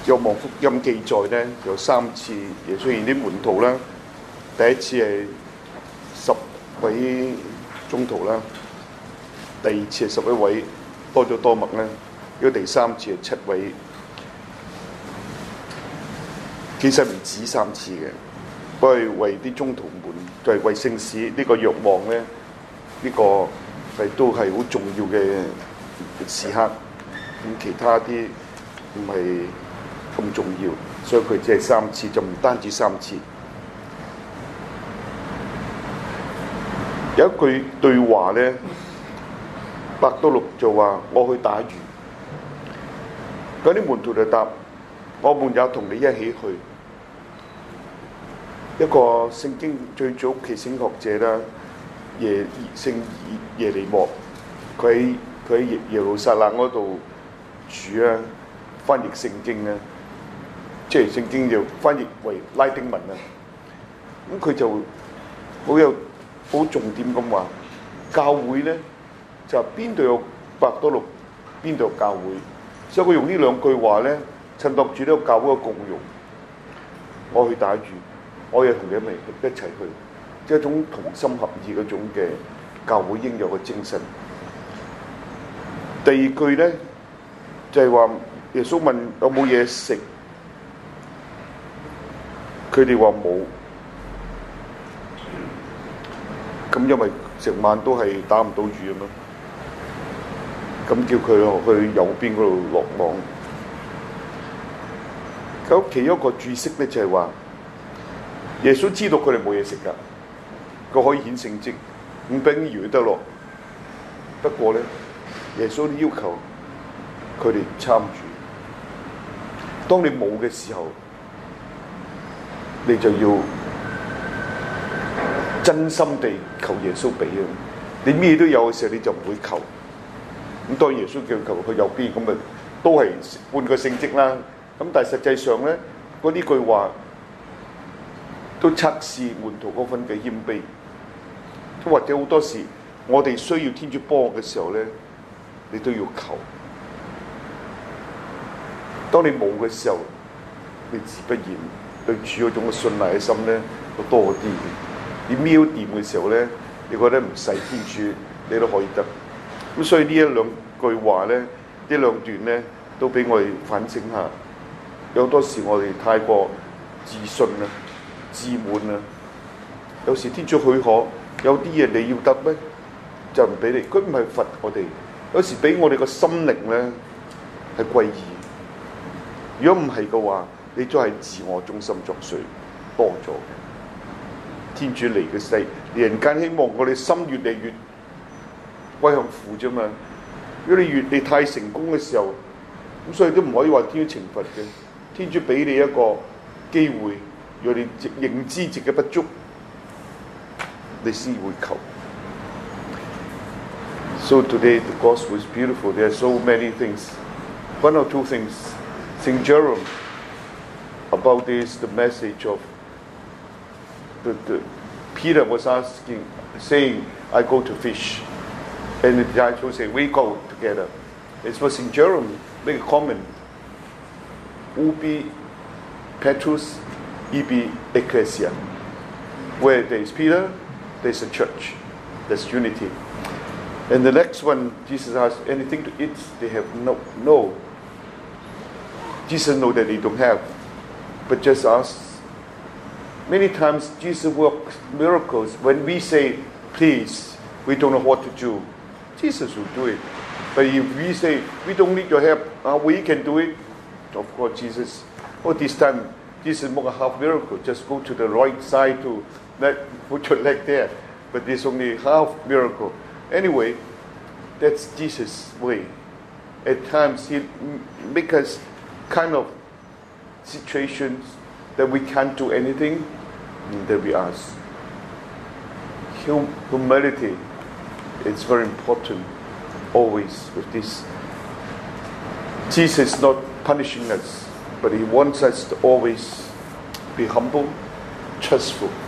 若望福音記載咧，有3次耶穌見啲門徒啦。第一次係10位宗徒啦，第二次係11位多咗多默啦，如果第3次係7位。其實唔止3次嘅，不過為啲宗徒們，就係為聖使呢個若望咧，呢個係都係好重要嘅時刻。咁其他啲唔係咁重要，所以佢只係3次，就唔單止3次。有一句對話咧，伯多祿就話：我去打魚。嗰啲門徒就答：我們也同你一起去。一個聖經最早期聖學者啦，聖耶利莫，佢喺耶路撒冷嗰度住啊，翻譯聖經啊，即係聖經就翻譯為拉丁文啊。咁佢就好重點咁話，教會咧就邊度有伯多祿，邊度有教會。所以佢用呢2句話咧，襯托住呢個教會嘅共融。我去打魚，我也同你一齊去，即係一種同心合意嗰種嘅教會應有嘅精神。第2句咧就係話，耶穌問有冇嘢食，佢哋話冇。咁因為成晚都係打唔到魚啊嘛，咁叫佢去右邊嗰度落網。咁其中一個注釋咧就係話，耶穌知道佢哋冇嘢食㗎，佢可以顯聖蹟，唔俾魚得落。不過咧，耶穌要求佢哋參與。當你冇嘅時候，你就要真心地求耶穌俾啊！你咩都有嘅時候，你就唔會求。咁當然耶穌叫求去右邊，咁咪都係半個聖蹟啦。咁但係實際上咧，嗰呢句話都測試門徒嗰份嘅謙卑。或者好多時，我哋需要天主幫我嘅時候咧，你都要求。當你冇嘅時候，你自不然對主嗰種嘅信賴嘅心咧，都多啲。你瞄掂嘅時候咧，你覺得唔使天主，你都可以得。咁所以呢1-2句話咧，呢2段咧，都俾我哋反省下。有好多時我哋太過自信啦、自滿啦。有時天主許可，有啲嘢你要得咩，就唔俾你。佢唔係罰我哋，有時俾我哋個心靈咧係歸依。如果唔係嘅話，你都係自我中心作祟多咗。天主嚟嘅世，人間希望我哋心越嚟越歸向父啫嘛。如果你太成功嘅時候，咁所以都唔可以話天主懲罰嘅。天主俾你一個機會，如果你認知自己不足，你先會求。So today the gospel is beautiful. There are so many things. 1 or 2 things. Saint Jerome about this, the message of Peter was saying, I go to fish. And the disciples say, we go together. It's for St. Jerome, make a comment. Ubi Petrus, ibi Ecclesia. Where there is Peter, there's a church. There's unity. And the next one, Jesus asked, anything to eat? They have no. Jesus knows that they don't have. But just ask. Many times Jesus works miracles. When we say, please, we don't know what to do, Jesus will do it. But if we say, we don't need your help, we can do it, of course Jesus, this time, Jesus make a half miracle. Just go to the right side to put your leg there. But there's only half miracle. Anyway, that's Jesus' way. At times he make us kind of situations that we can't do anything, and then we ask. Humility is very important always with this. Jesus is not punishing us, but he wants us to always be humble, trustful.